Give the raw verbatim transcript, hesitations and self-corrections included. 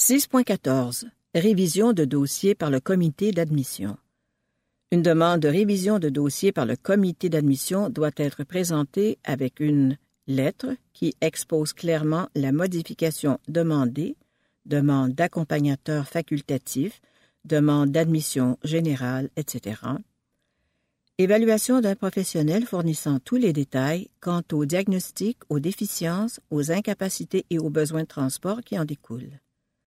six point quatorze. Révision de dossier par le comité d'admission. Une demande de révision de dossier par le comité d'admission doit être présentée avec une lettre qui expose clairement la modification demandée, demande d'accompagnateur facultatif, demande d'admission générale, et cetera. Évaluation d'un professionnel fournissant tous les détails quant au diagnostic, aux déficiences, aux incapacités et aux besoins de transport qui en découlent.